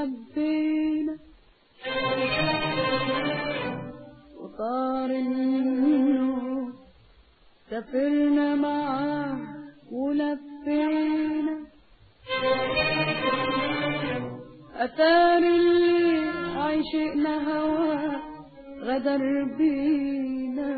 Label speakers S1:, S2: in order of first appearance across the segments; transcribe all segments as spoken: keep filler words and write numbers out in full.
S1: حبينا وطار النور سافرنا معاه ولفينا أثار اللي عشقنا هوا غدر بينا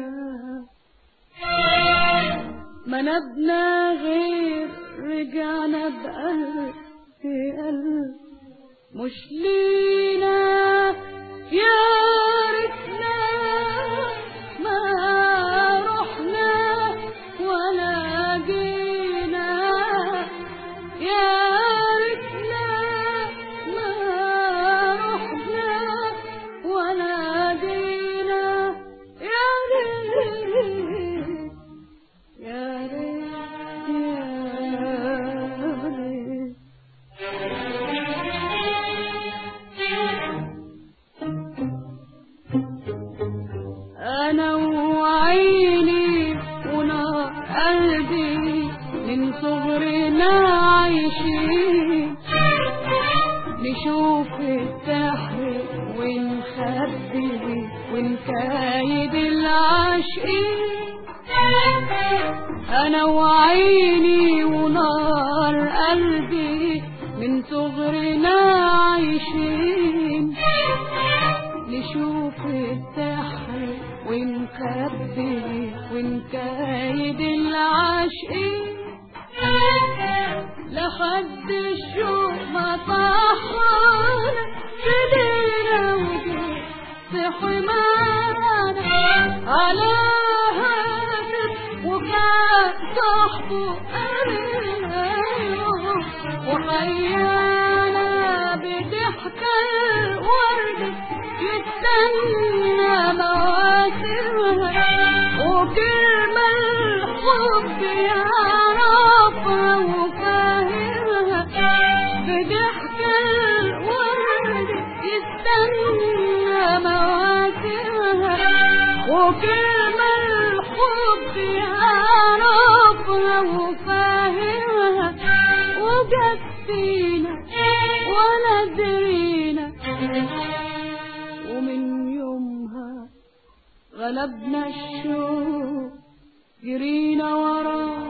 S1: ما نبنا غير رجعنا بقلب في قلب مش لينا يا ريتنا ما رحنا ولا جينا يا ريتنا ما رحنا ولا جينا يا ريت يا ريت يا ريت أنا وعيني ونار قلبي من صغرنا عايشين نشوف السحر ونخبي ونكايد العاشقين أنا وعيني ونار قلبي من صغرنا عايشين نشوف السحر ونخبي ونكايد العاشقين لحد الشوق ما طاحنا بدينا وجه في حمانا على هاتف وكان صاحبه قريب وحيانا بضحكة الورد يستنى مواسمها وكلمة الحب يعرفها وفاهمها بضحكة الورد يستنى مواسمها وكلمة الحب يعرفها وفاهمها وجت فينا ولا درينا ومن يومها غلبنا الشوق جرينا وراه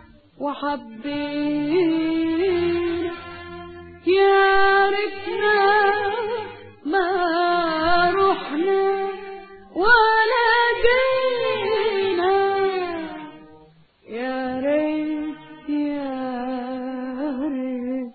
S1: وحبينا يا ريتنا ما رحنا ولا جينا يا ريت يا ريت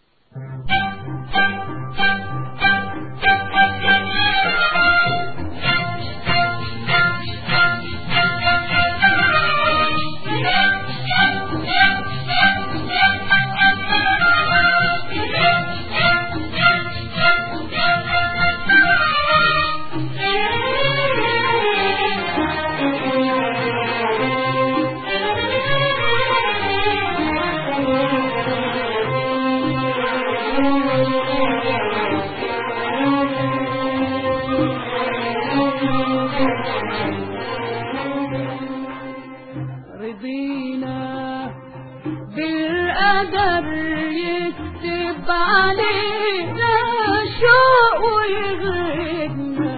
S1: رضينا بالقدر يكتب علينا شوق ويغرقنا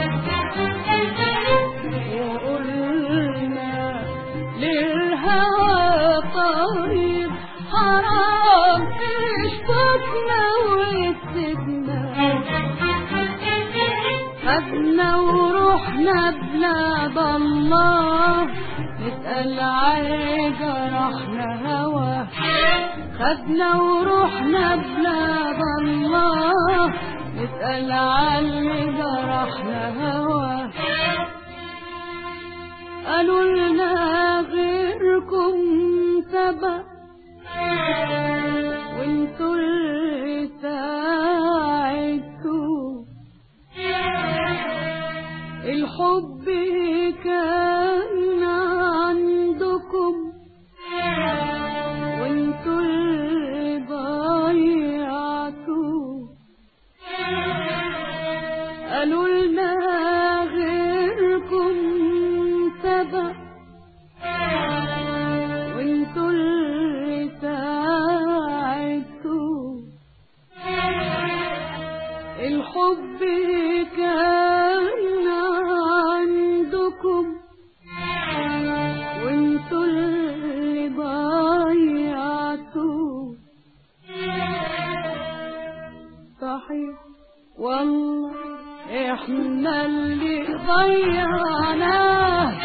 S1: وقلنا للهوى طريق حرام تشبكنا وتسيبنا خدنا ورحنا بلاد الله نسأل على جرحنا هوا خدنا ورحنا بلاد الله نسأل على جرحنا هوا قالوا لنا غيركم سبق وانتوا اللي ساعدتوا الحب كان عندكم وانتوا اللي ضيعتوا قالوا لنا غيركم سبق وانتوا اللي ساعدتوا احنا اللي ضيعناه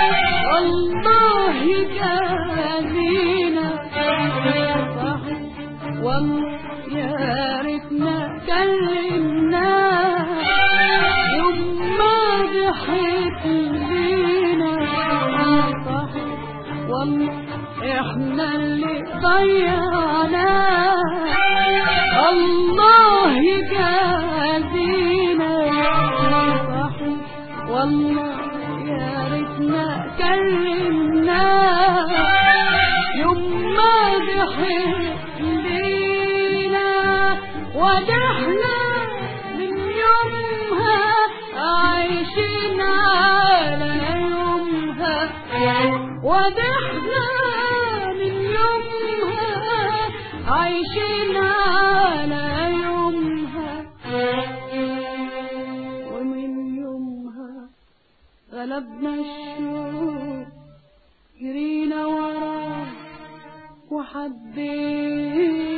S1: الله يجازينا صحيح والله يا ريتنا كلمناه يوم ما ضحك لينا صحيح والله احنا اللي ضيعناه الله يجازينا صحيح والله يا ريتنا كلمناه يوم ما ضحك لينا ودحنا من يومها عايشين على يومها ودحنا من يومها عايشين على يومها ومن يومها غلبنا الشوق جرينا وراه وحبينا